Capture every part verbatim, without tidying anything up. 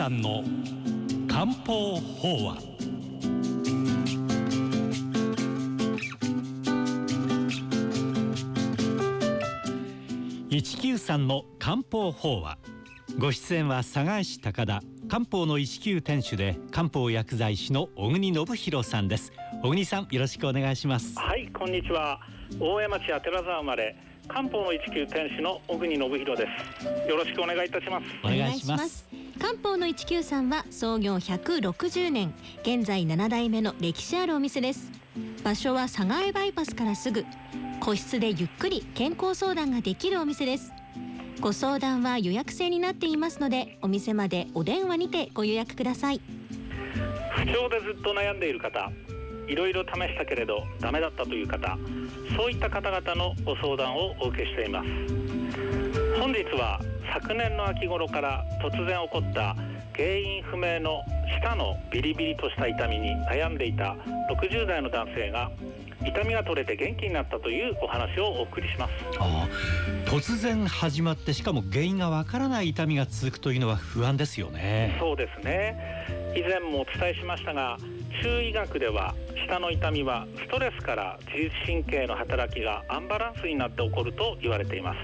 さんの漢方法話。いちきゅうさんの漢方法話。ご出演は寒河江市高田漢方のいちきゅう店主で漢方薬剤師の小国信弘さんです。小国さん、よろしくお願いします。 はい、こんにちは。大江町や寺沢生まれ漢方のいちきゅう店主の小国信弘です。よろしくお願いいたします。 お願いします。 漢方のいちきゅうさんは創業ひゃくろくじゅうねん、現在ななだいめの歴史あるお店です。場所は寒河江バイパスからすぐ、個室でゆっくり健康相談ができるお店です。ご相談は予約制になっていますので、お店までお電話にてご予約ください。 不調でずっと悩んでいる方、いろいろ試したけれどダメだったという方、そういった方々のご相談をお受けしています。本日は昨年の秋頃から突然起こった原因不明の舌のビリビリとした痛みに悩んでいたろくじゅうだいの男性が痛みが取れて元気になったというお話をお送りします。 ああ、突然始まってしかも原因がわからない痛みが続くというのは不安ですよね。 そうですね。以前もお伝えしましたが、中医学では舌の痛みはストレスから自律神経の働きがアンバランスになって起こると言われています。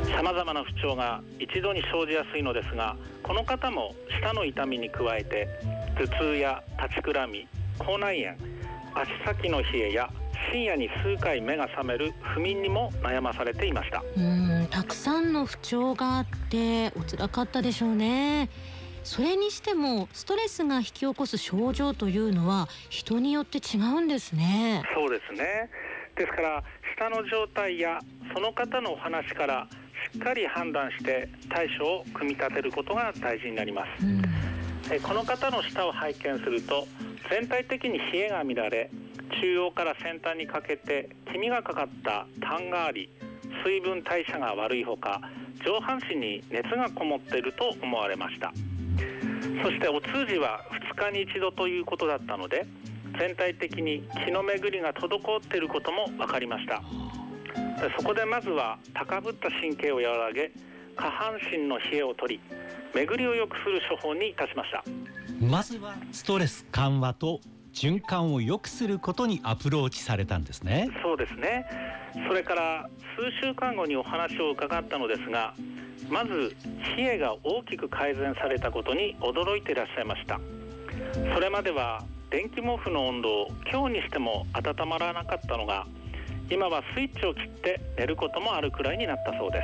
さまざまな不調が一度に生じやすいのですが、この方も舌の痛みに加えて頭痛や立ちくらみ、口内炎、足先の冷えや深夜に数回目が覚める不眠にも悩まされていました。 うーん、たくさんの不調があってお辛かったでしょうね。それにしてもストレスが引き起こす症状というのは人によって違うんですね。 そうですね。ですから舌の状態やその方のお話からしっかり判断して対処を組み立てることが大事になります。うん、えこの方の舌を拝見すると全体的に冷えが見られ、中央から先端にかけて黄みがかかった痰があり、水分代謝が悪いほか上半身に熱がこもっていると思われました。そしてお通じはふつかにいちどということだったので、全体的に気の巡りが滞っていることも分かりました。そこでまずは高ぶった神経を和らげ、下半身の冷えを取り巡りを良くする処方にいたしました。 まずはストレス緩和と循環を良くすることにアプローチされたんですね。 そうですね。それから数週間後にお話を伺ったのですが、まず冷えが大きく改善されたことに驚いていらっしゃいました。それまでは電気毛布の温度を強にしても温まらなかったのが、今はスイッチを切って寝ることもあるくらいになったそうです。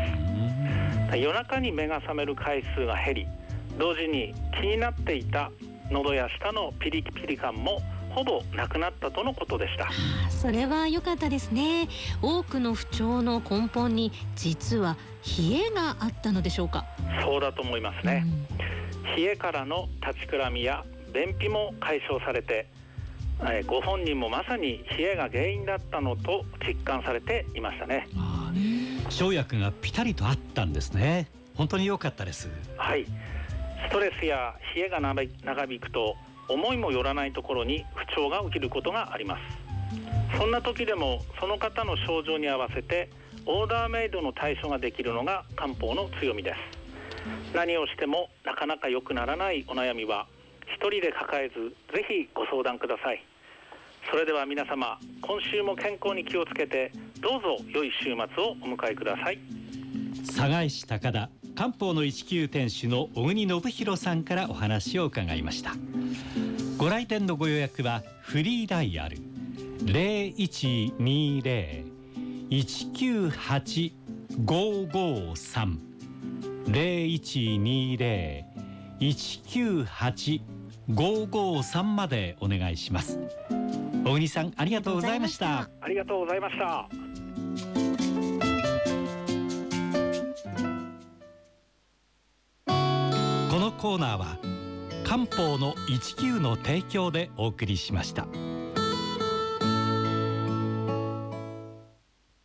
夜中に目が覚める回数が減り、同時に気になっていた喉や舌のピリピリ感もほぼなくなったとのことでした。 それは良かったですね。多くの不調の根本に実は冷えがあったのでしょうか。 そうだと思いますね。うん、冷えからの立ちくらみや便秘も解消されて、えー、ご本人もまさに冷えが原因だったのと実感されていましたね。 ああ、生薬がピタリとあったんですね。本当に良かったです。 はい、ストレスや冷えが長引くと思いもよらないところに不調が起きることがあります。そんな時でもその方の症状に合わせてオーダーメイドの対処ができるのが漢方の強みです。何をしてもなかなか良くならないお悩みは一人で抱えず、ぜひご相談ください。それでは皆様、今週も健康に気をつけてどうぞ良い週末をお迎えください。 寒河江市高田漢方のいちきゅう店主の小国信弘さんからお話を伺いました。ご来店のご予約はフリーダイヤル ゼロいちにゼロ いちきゅうはち ごごさん ゼロいちにゼロ いちきゅうはち ごごさんまでお願いします。小国さん、ありがとうございました。 ありがとうございました。 このコーナーは漢方のいちきゅうの提供でお送りしました。